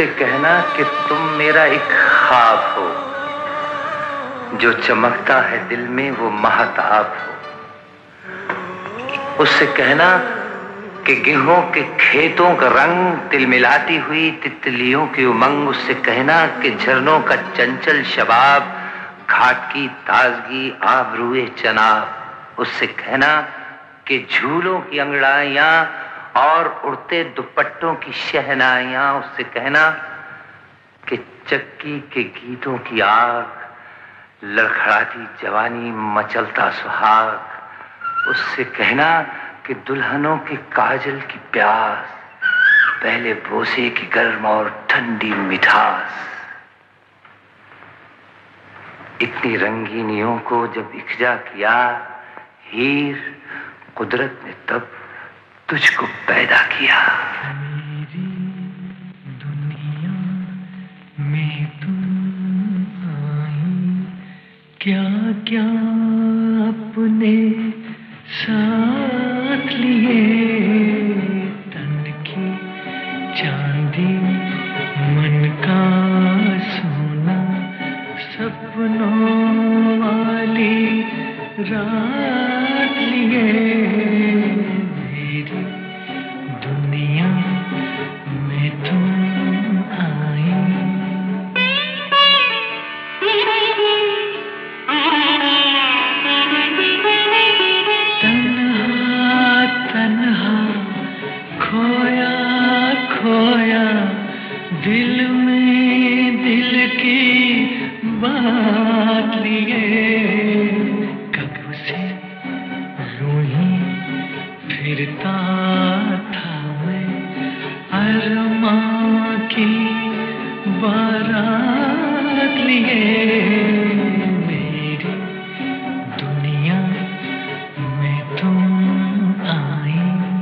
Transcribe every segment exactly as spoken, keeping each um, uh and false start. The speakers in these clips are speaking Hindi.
उससे कहना कि तुम मेरा एक ख्वाब हो, जो चमकता है दिल में वो महताब हो। उससे कहना कि गेहूं के खेतों का रंग तिलमिलाती हुई तितलियों की उमंग। उससे कहना कि झरनों का चंचल शबाब, घाट की ताजगी, आबरूए चनाब। उससे कहना कि झूलों की अंगड़ाइयां और उड़ते दुपट्टों की शहनाइयां। उससे कहना कि चक्की के गीतों की आग, लड़खड़ाती जवानी, मचलता सुहाग। उससे कहना कि दुल्हनों के काजल की प्यास, पहले बोसे की गर्म और ठंडी मिठास। इतनी रंगीनियों को जब इकजा किया हीर, कुदरत ने तब तुझको पैदा किया। मेरी दुनिया में तुम आई, क्या क्या अपने साथ लिए, तन की चांदी, मन का सोना, सपनों वाली रात लिए। मेरी दुनिया में तुम आई। तन्हा खोया खोया दिल में दिल की बात लिए, कब से यूं ही फिरता था मैं अरमां की बारात लिए। मेरी दुनिया में तुम आई।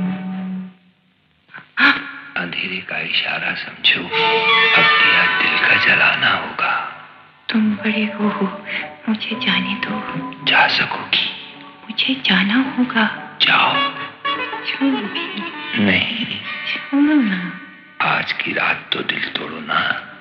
अंधेरे का इशारा समझो, अब दिया दिल का जलाना होगा। तुम बड़े हो, मुझे जाने दो। जा सकोगी? मुझे जाना होगा। जाओ। छू भी नहीं। छूना। आज की रात तो दिल तोड़ो ना।